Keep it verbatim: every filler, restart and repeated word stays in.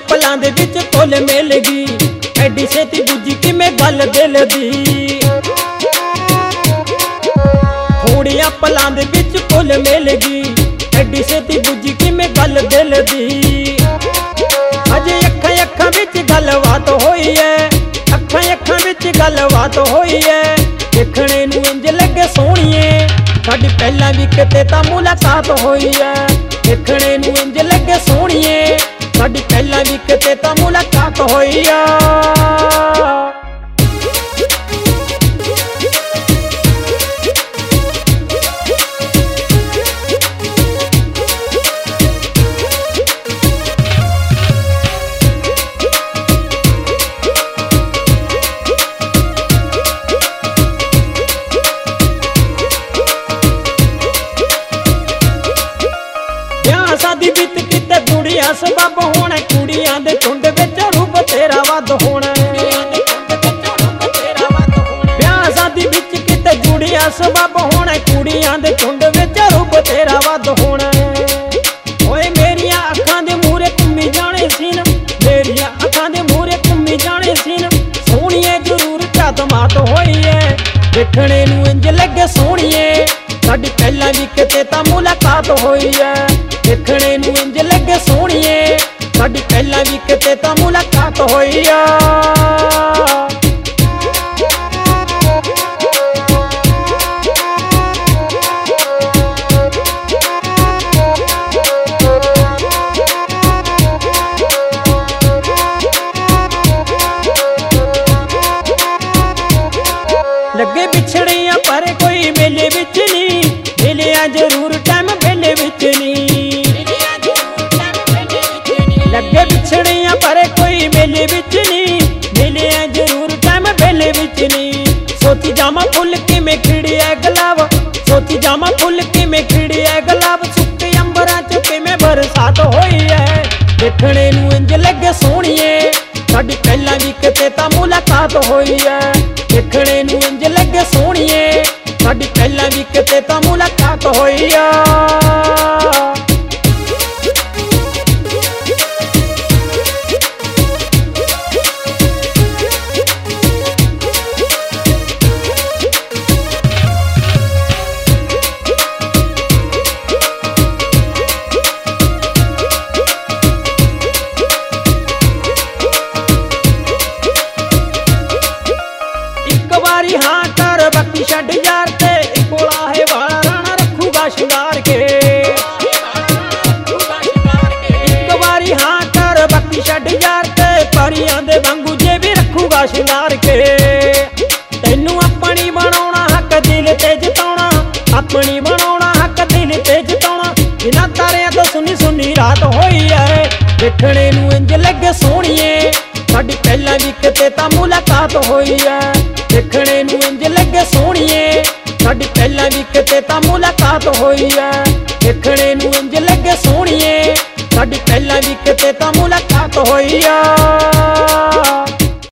पलां दे विच कुल मिल गई, एडी छेती बुझी किवें गल दिल दी। थोड़ियां पलां दे विच कुल मिल गई, एडी छेती बुझी किवें गल दिल दी। अजे अखां अखां विच गलबात होई है, अखां अखां विच गलबात होई है। देखणे नूं इंज लगे सोहणीए साडी पहलां भी किते तां मुलाकात होई है। देखणे नूं इंज लगे सोहणीए साडी पहलां भी किते तां मुलाकात होई है। शादी बीत किते दुनिया सबब होना, कुड़ियां दे झुंड विच रूप तेरा वध होना। ब्याह शादी विच किते जुड़िया सबब होना, कुड़ियां दे झुंड विच रूप तेरा वध होना। ओए मेरियां अखां दे मूहरे घुम्मी जाने सीन, मेरियां अखां दे मूहरे घुम्मी जाने सीन। सोहणीए जरूर चादमात होई है। देखणे नूं इंज लगे सोहणीए साडी पहलां भी किते तां मुलाकात होई है। देखणे नूं इंज लगे सोहणीए साडी पहलां भी किते तां मुलाकात होई है। लगे बिछड़ियां पर कोई मेले विच नहीं, मिलिया जरूर टाइम मेले विच नहीं। लगे बिछड़ियां पर कोई मेले विच नहीं, मिलिया जरूर टाइम मेले विच नहीं। सोची जामा फुल किवें खिड़िया गुलाब, सोची जामा फुल किवें खिड़िया गुलाब। सुक्के अंबरां च किवें बरसात होई है। देखणे नूं इंज लगे सोहणीए साडी पहलां भी किते तां मुलाकात होई है। देखणे नूं इंज लगे सोहणीए साडी पहलां भी किते तां मुलाकात होई है। हाँ कर बाकी छड्ड यार ते, कोला है वाला राणा रखूगा शिंगार के। एक बारी हाँ कर बाकी छड्ड यार ते, परियां दे वांगू जे भी रखूगा शिंगार के। तैनू अपनी बनाउणा हक दिल ते जताउणा, अपनी बनाउणा हक दिल ते जताउणा। बिना तारियां तो सुनी सुनी रात होई है। देखणे नूं इंज लगे सोहणीए साडी पहलां भी किते तां मुलाकात होई है। देखणे नूं इंज लगे सोहणीए साडी पहलां भी किते तां मुलाकात होई है। देखणे नूं इंज लगे सोहणीए साडी पहलां भी किते तां मुलाकात होई है।